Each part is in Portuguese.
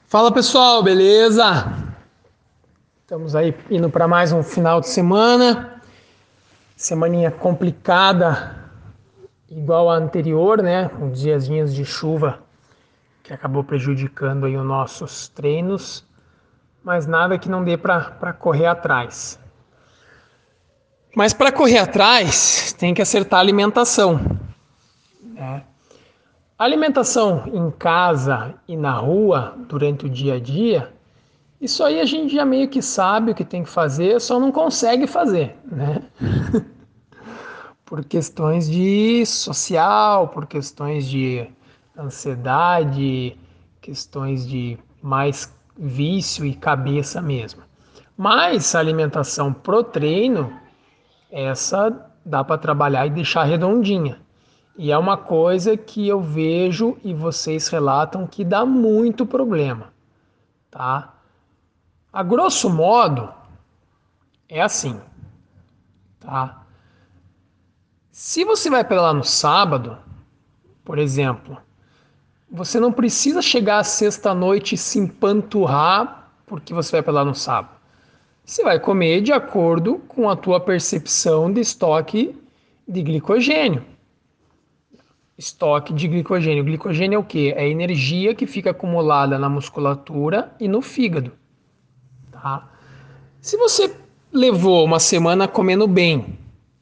Fala pessoal, beleza? Estamos aí indo para mais um final de semana. Semaninha complicada, igual a anterior, né? Uns diazinhos de chuva que acabou prejudicando aí os nossos treinos, mas nada que não dê para correr atrás. Mas para correr atrás, tem que acertar a alimentação, né? A alimentação em casa e na rua durante o dia a dia. Isso aí a gente já meio que sabe o que tem que fazer, só não consegue fazer, né? Por questões de social, por questões de ansiedade, questões de mais vício e cabeça mesmo. Mas a alimentação pro treino, essa dá para trabalhar e deixar redondinha. E é uma coisa que eu vejo e vocês relatam que dá muito problema, tá? A grosso modo, é assim, tá? Se você vai pedalar no sábado, por exemplo, você não precisa chegar à sexta-noite e se empanturrar porque você vai pedalar no sábado. Você vai comer de acordo com a tua percepção de estoque de glicogênio. Estoque de glicogênio. Glicogênio é o quê? É a energia que fica acumulada na musculatura e no fígado, tá? Se você levou uma semana comendo bem,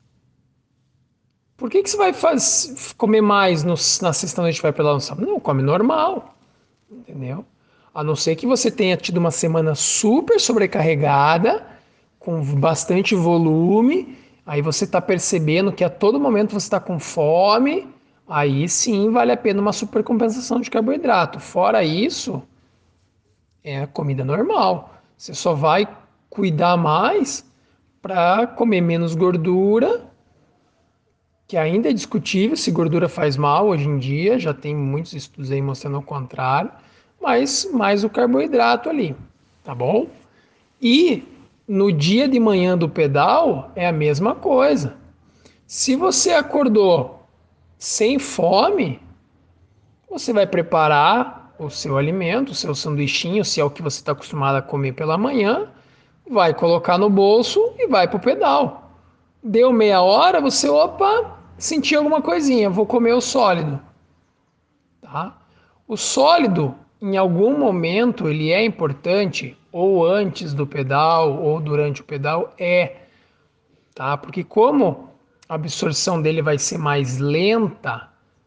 por que você vai comer mais na sexta-noite e vai pedalar no sábado? Não, come normal, entendeu? A não ser que você tenha tido uma semana super sobrecarregada, com bastante volume, aí você está percebendo que a todo momento você está com fome, aí sim vale a pena uma supercompensação de carboidrato. Fora isso, é comida normal. Você só vai cuidar mais para comer menos gordura, que ainda é discutível se gordura faz mal hoje em dia, já tem muitos estudos aí mostrando o contrário, mas mais o carboidrato ali, tá bom? E no dia de manhã do pedal é a mesma coisa. Se você acordou sem fome, você vai preparar o seu alimento, o seu sanduichinho, se é o que você está acostumado a comer pela manhã, vai colocar no bolso e vai para o pedal. Deu meia hora, você, opa, senti alguma coisinha, vou comer o sólido, tá? O sólido, em algum momento, ele é importante, ou antes do pedal, ou durante o pedal, tá? Porque como a absorção dele vai ser mais lenta,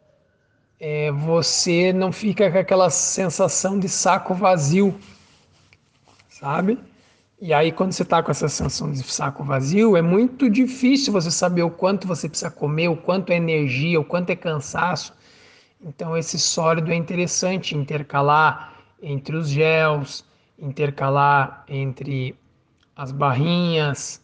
você não fica com aquela sensação de saco vazio, sabe? E aí, quando você está com essa sensação de saco vazio, é muito difícil você saber o quanto você precisa comer, o quanto é energia, o quanto é cansaço. Então, esse sólido é interessante intercalar entre os gels, intercalar entre as barrinhas.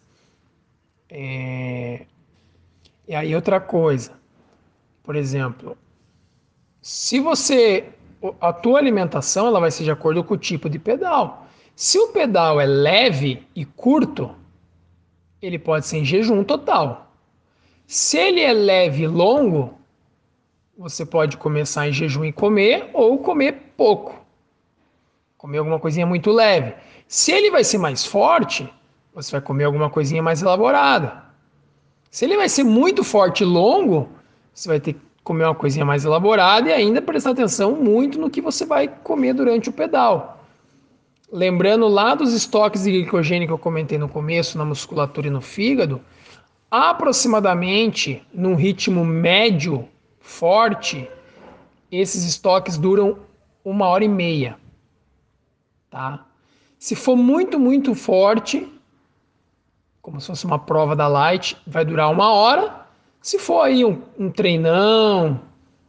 E aí, outra coisa, por exemplo, se você. A tua alimentação ela vai ser de acordo com o tipo de pedal. Se o pedal é leve e curto, ele pode ser em jejum total. Se ele é leve e longo, você pode começar em jejum e comer, ou comer pouco. Comer alguma coisinha muito leve. Se ele vai ser mais forte, você vai comer alguma coisinha mais elaborada. Se ele vai ser muito forte e longo, você vai ter que comer uma coisinha mais elaborada e ainda prestar atenção muito no que você vai comer durante o pedal. Lembrando lá dos estoques de glicogênio que eu comentei no começo, na musculatura e no fígado, aproximadamente num ritmo médio forte, esses estoques duram 1 hora e meia, tá? Se for muito, muito forte, como se fosse uma prova da Light, vai durar 1 hora. Se for aí um treinão,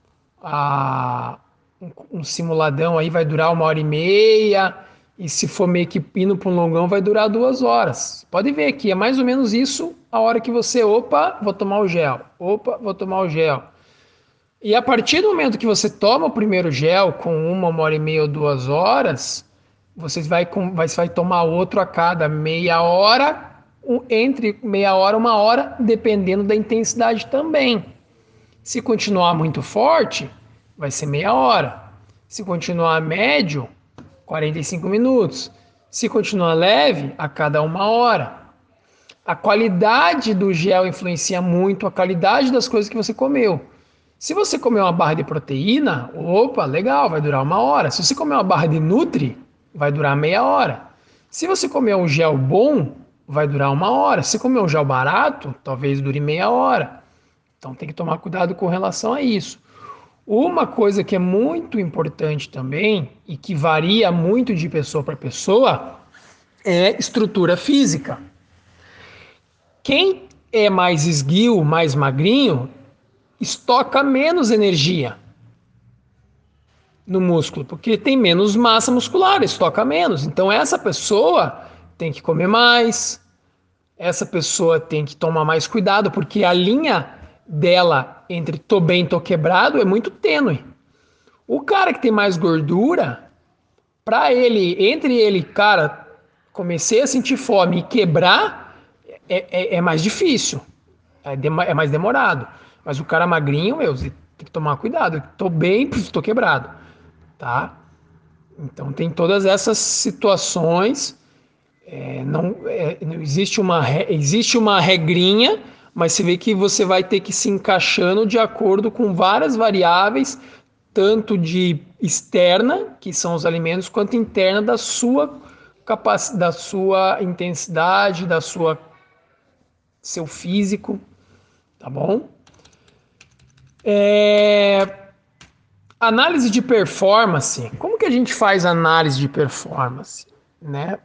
um simuladão aí vai durar 1 hora e meia. E se for meio que indo para um longão, vai durar 2 horas. Pode ver que é mais ou menos isso a hora que você, opa, vou tomar o gel. Opa, vou tomar o gel. E a partir do momento que você toma o primeiro gel com 1 hora e meia ou 2 horas, você vai tomar outro a cada meia hora, entre meia hora e 1 hora, dependendo da intensidade também. Se continuar muito forte, vai ser meia hora. Se continuar médio, 45 minutos. Se continua leve, a cada 1 hora. A qualidade do gel influencia muito a qualidade das coisas que você comeu. Se você comer uma barra de proteína, opa, legal, vai durar 1 hora. Se você comer uma barra de Nutri, vai durar meia hora. Se você comer um gel bom, vai durar 1 hora. Se comer um gel barato, talvez dure meia hora. Então tem que tomar cuidado com relação a isso. Uma coisa que é muito importante também e que varia muito de pessoa para pessoa é estrutura física. Quem é mais esguio, mais magrinho, estoca menos energia no músculo, porque tem menos massa muscular, estoca menos. Então essa pessoa tem que comer mais, essa pessoa tem que tomar mais cuidado, porque a linha dela entre tô bem e tô quebrado é muito tênue. O cara que tem mais gordura, para ele, cara, comecei a sentir fome e quebrar, é mais difícil, é mais demorado. Mas o cara magrinho, meu, você tem que tomar cuidado. Tô bem, tô quebrado, tá? Então tem todas essas situações. Não existe uma regrinha, mas você vê que você vai ter que se encaixando de acordo com várias variáveis, tanto de externa, que são os alimentos, quanto interna da sua capacidade, da sua intensidade, seu físico, tá bom? Análise de performance. Como que a gente faz análise de performance, né?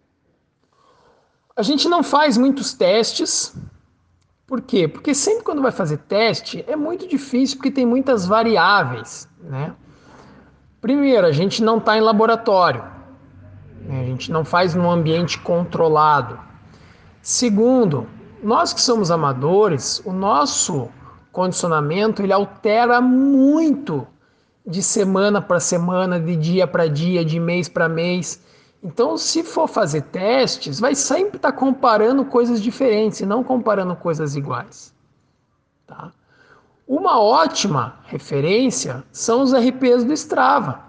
A gente não faz muitos testes. Por quê? Porque sempre quando vai fazer teste é muito difícil porque tem muitas variáveis, né? Primeiro, a gente não está em laboratório, né? A gente não faz num ambiente controlado. Segundo, nós que somos amadores, o nosso condicionamento ele altera muito de semana para semana, de dia para dia, de mês para mês. Então, se for fazer testes, vai sempre estar comparando coisas diferentes e não comparando coisas iguais. Tá? Uma ótima referência são os RPs do Strava.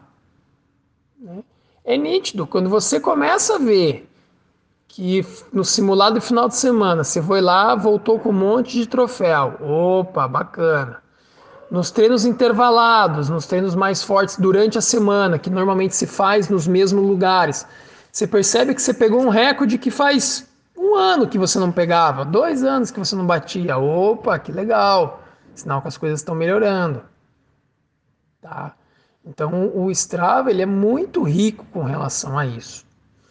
É nítido, quando você começa a ver que no simulado de final de semana você foi lá, voltou com um monte de troféu. Opa, bacana. Nos treinos intervalados, nos treinos mais fortes durante a semana, que normalmente se faz nos mesmos lugares, você percebe que você pegou um recorde que faz 1 ano que você não pegava, 2 anos que você não batia. Opa, que legal! Sinal que as coisas estão melhorando. Tá? Então o Strava ele é muito rico com relação a isso.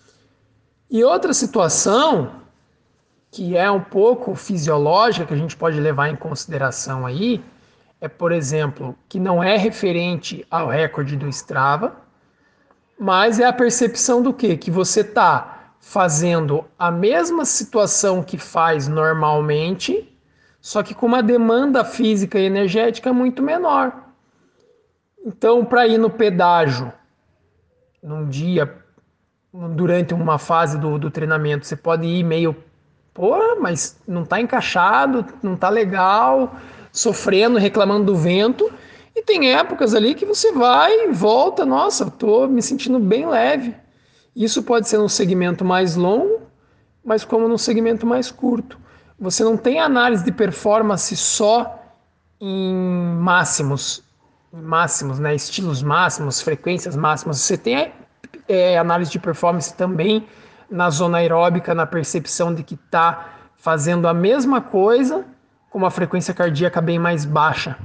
E outra situação que é um pouco fisiológica, que a gente pode levar em consideração aí, é, por exemplo, que não é referente ao recorde do Strava, mas é a percepção do quê? Que você está fazendo a mesma situação que faz normalmente, só que com uma demanda física e energética muito menor. Então, para ir no pedágio, num dia, durante uma fase do treinamento, você pode ir meio, pô, mas não está encaixado, não está legal, sofrendo, reclamando do vento. E tem épocas ali que você vai e volta, nossa, eu tô me sentindo bem leve. Isso pode ser num segmento mais longo, mas como num segmento mais curto. Você não tem análise de performance só em máximos, né? Estilos máximos, frequências máximas. Você tem análise de performance também na zona aeróbica, na percepção de que está fazendo a mesma coisa com uma frequência cardíaca bem mais baixa.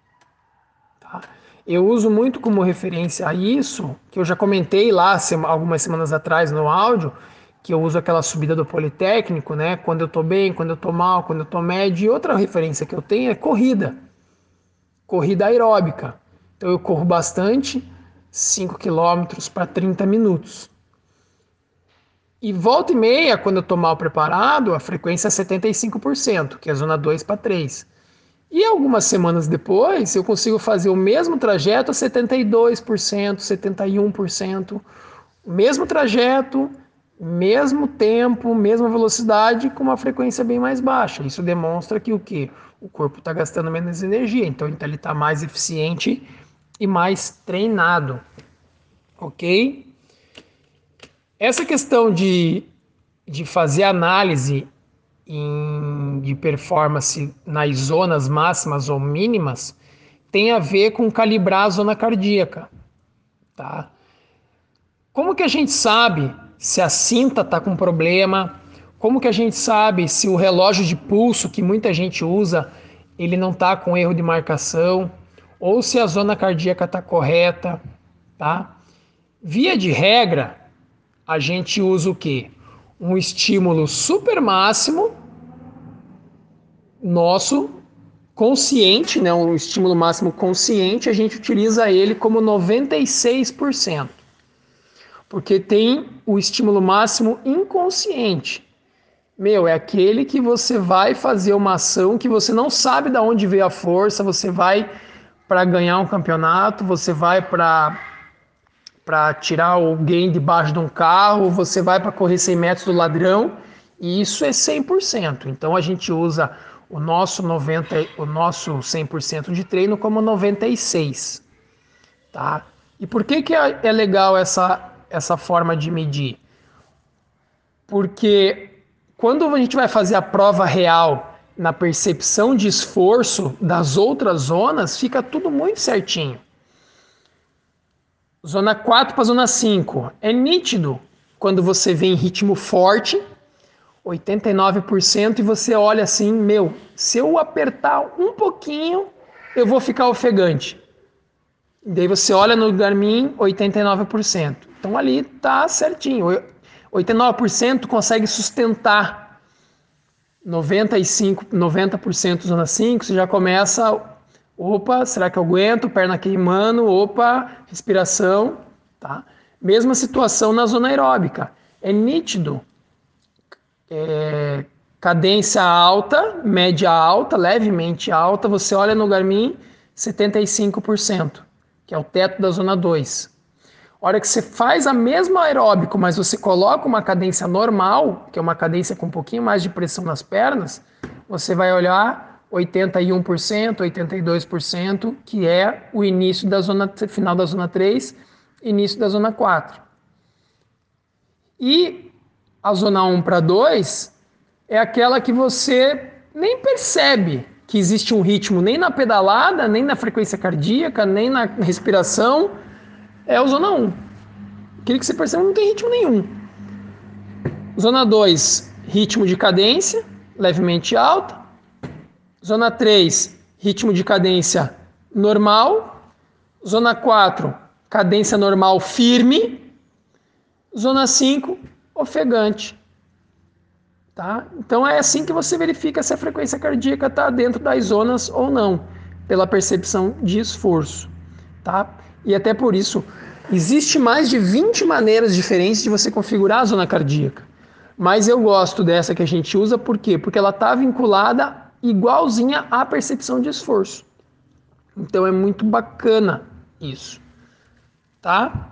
Tá? Eu uso muito como referência a isso, que eu já comentei lá algumas semanas atrás no áudio, que eu uso aquela subida do Politécnico, né? Quando eu tô bem, quando eu tô mal, quando eu tô médio. E outra referência que eu tenho é corrida aeróbica. Então eu corro bastante, 5 quilômetros para 30 minutos. E volta e meia, quando eu tô mal preparado, a frequência é 75%, que é zona 2 para 3. E algumas semanas depois, eu consigo fazer o mesmo trajeto a 72%, 71%, mesmo trajeto, mesmo tempo, mesma velocidade, com uma frequência bem mais baixa. Isso demonstra que o quê? O corpo está gastando menos energia, então ele está mais eficiente e mais treinado, ok? Essa questão de fazer análise de performance nas zonas máximas ou mínimas tem a ver com calibrar a zona cardíaca, tá? Como que a gente sabe se a cinta está com problema? Como que a gente sabe se o relógio de pulso que muita gente usa, ele não está com erro de marcação? Ou se a zona cardíaca está correta, tá? Via de regra, a gente usa o quê? Um estímulo super máximo nosso consciente, né? Um estímulo máximo consciente, a gente utiliza ele como 96%. Porque tem o estímulo máximo inconsciente. Meu, é aquele que você vai fazer uma ação que você não sabe de onde veio a força, você vai para ganhar um campeonato, você vai para tirar alguém debaixo de um carro, você vai para correr 100 metros do ladrão, e isso é 100%. Então a gente usa o nosso 100% de treino como 96, tá? E por que é legal essa forma de medir? Porque quando a gente vai fazer a prova real na percepção de esforço das outras zonas, fica tudo muito certinho. Zona 4 para zona 5. É nítido quando você vê em ritmo forte, 89%, e você olha assim, meu, se eu apertar um pouquinho, eu vou ficar ofegante. E daí você olha no Garmin, 89%. Então ali tá certinho. 89% consegue sustentar 90% zona 5, você já começa, opa, será que eu aguento? Perna queimando, opa, respiração, tá? Mesma situação na zona aeróbica. É nítido. Cadência alta, média alta, levemente alta, você olha no Garmin, 75%, que é o teto da zona 2. A hora que você faz a mesma aeróbico, mas você coloca uma cadência normal, que é uma cadência com um pouquinho mais de pressão nas pernas, você vai olhar 81%, 82%, que é o início da zona, final da zona 3, início da zona 4. E a zona 1 para 2 é aquela que você nem percebe que existe um ritmo nem na pedalada, nem na frequência cardíaca, nem na respiração. É o zona 1. Aquele que você percebe não tem ritmo nenhum. Zona 2, ritmo de cadência, levemente alta. Zona 3, ritmo de cadência normal. Zona 4, cadência normal firme. Zona 5, ofegante. Tá? Então é assim que você verifica se a frequência cardíaca está dentro das zonas ou não, pela percepção de esforço. Tá? E até por isso, existe mais de 20 maneiras diferentes de você configurar a zona cardíaca. Mas eu gosto dessa que a gente usa, por quê? Porque ela está vinculada igualzinha à percepção de esforço. Então é muito bacana isso. Tá?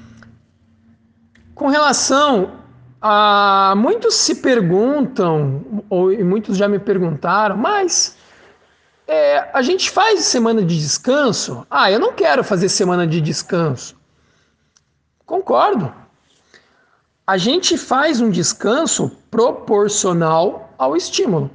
Com relação a... muitos se perguntam, e muitos já me perguntaram, mas a gente faz semana de descanso? Ah, eu não quero fazer semana de descanso. Concordo. A gente faz um descanso proporcional ao estímulo.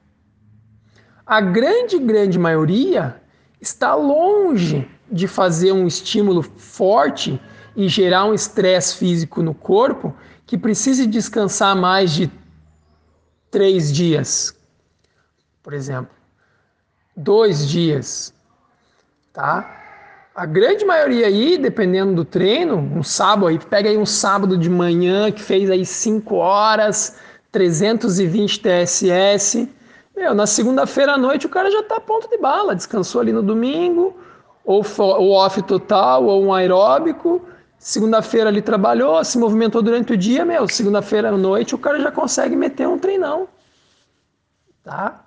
A grande maioria está longe de fazer um estímulo forte e gerar um estresse físico no corpo que precise descansar mais de 3 dias, por exemplo, 2 dias, tá? A grande maioria aí, dependendo do treino, um sábado aí, pega aí um sábado de manhã que fez aí 5 horas, 320 TSS, meu, na segunda-feira à noite o cara já tá a ponto de bala, descansou ali no domingo, ou off total, ou um aeróbico, segunda-feira ali trabalhou, se movimentou durante o dia, meu, segunda-feira à noite o cara já consegue meter um treinão, tá?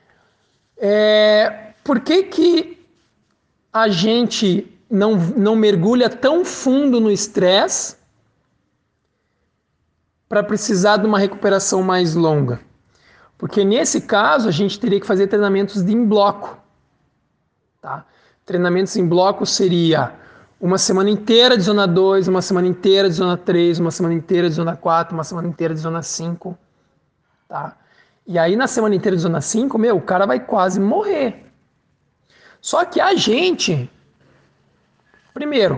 Por que a gente não mergulha tão fundo no estresse para precisar de uma recuperação mais longa? Porque nesse caso a gente teria que fazer treinamentos em bloco. Tá? Treinamentos em bloco seria uma semana inteira de zona 2, uma semana inteira de zona 3, uma semana inteira de zona 4, uma semana inteira de zona 5, tá? E aí na semana inteira de zona 5, o cara vai quase morrer. Só que a gente, primeiro,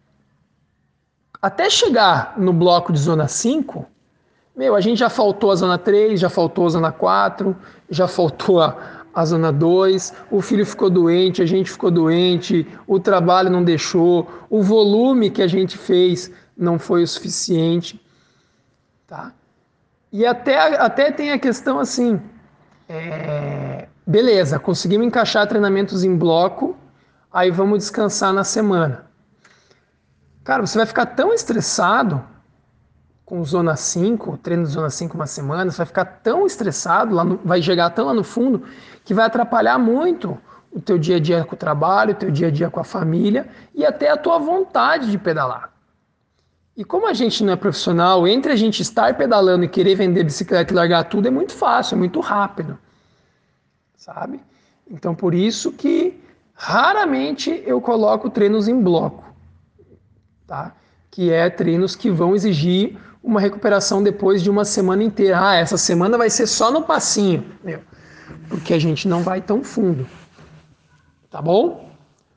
até chegar no bloco de zona 5, a gente já faltou a zona 3, já faltou a zona 4, já faltou a zona 2, o filho ficou doente, a gente ficou doente, o trabalho não deixou, o volume que a gente fez não foi o suficiente, tá? E até tem a questão assim, beleza, conseguimos encaixar treinamentos em bloco, aí vamos descansar na semana. Cara, você vai ficar tão estressado com zona 5, treino de zona 5 uma semana, você vai ficar tão estressado, vai chegar tão lá no fundo, que vai atrapalhar muito o teu dia a dia com o trabalho, o teu dia a dia com a família e até a tua vontade de pedalar. E como a gente não é profissional, entre a gente estar pedalando e querer vender bicicleta e largar tudo é muito fácil, é muito rápido, sabe? Então por isso que raramente eu coloco treinos em bloco, tá? Que é treinos que vão exigir uma recuperação depois de uma semana inteira. Ah, essa semana vai ser só no passinho, porque a gente não vai tão fundo, tá bom?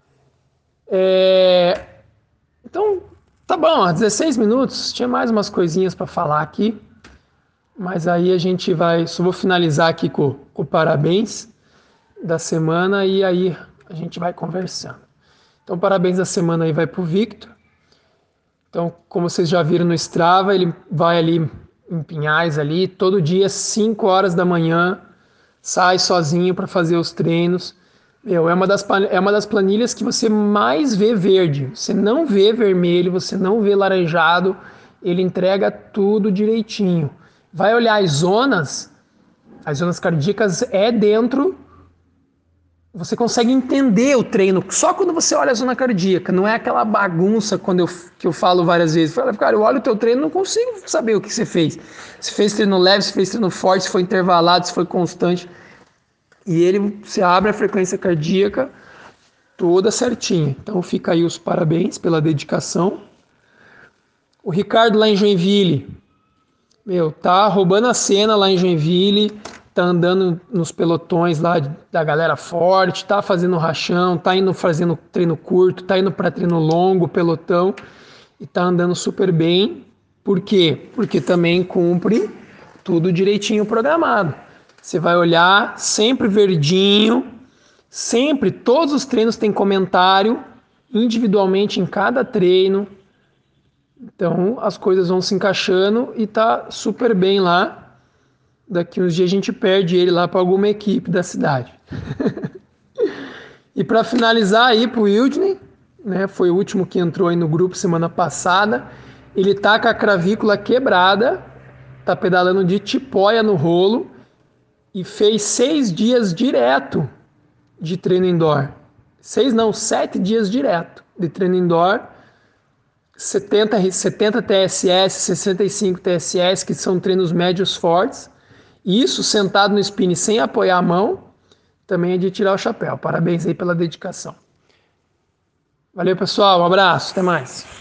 Então, tá bom, 16 minutos, tinha mais umas coisinhas para falar aqui, mas aí a gente vai, só vou finalizar aqui com o parabéns da semana e aí a gente vai conversando. Então, parabéns da semana aí vai pro Victor. Então, como vocês já viram no Strava, ele vai ali em Pinhais, ali, todo dia, 5 horas da manhã, sai sozinho para fazer os treinos. É uma das planilhas que você mais vê verde. Você não vê vermelho, você não vê laranjado, ele entrega tudo direitinho. Vai olhar as zonas cardíacas dentro. Você consegue entender o treino só quando você olha a zona cardíaca, não é aquela bagunça que eu falo várias vezes. Cara, eu olho o teu treino e não consigo saber o que você fez. Se fez treino leve, se fez treino forte, se foi intervalado, se foi constante. E você abre a frequência cardíaca toda certinha. Então fica aí os parabéns pela dedicação. O Ricardo lá em Joinville, tá roubando a cena lá em Joinville, tá andando nos pelotões lá da galera forte, tá fazendo rachão, tá indo fazendo treino curto, tá indo para treino longo, pelotão, e tá andando super bem. Por quê? Porque também cumpre tudo direitinho programado. Você vai olhar sempre verdinho, sempre, todos os treinos têm comentário, individualmente em cada treino. Então as coisas vão se encaixando e tá super bem lá. Daqui uns dias a gente perde ele lá para alguma equipe da cidade. E para finalizar aí pro Wildney, foi o último que entrou aí no grupo semana passada. Ele tá com a clavícula quebrada, tá pedalando de tipóia no rolo e fez 6 dias direto de treino indoor. 7 dias direto de treino indoor. 70 TSS, 65 TSS, que são treinos médios fortes. Isso sentado no spin sem apoiar a mão, também é de tirar o chapéu. Parabéns aí pela dedicação. Valeu, pessoal. Um abraço. Até mais.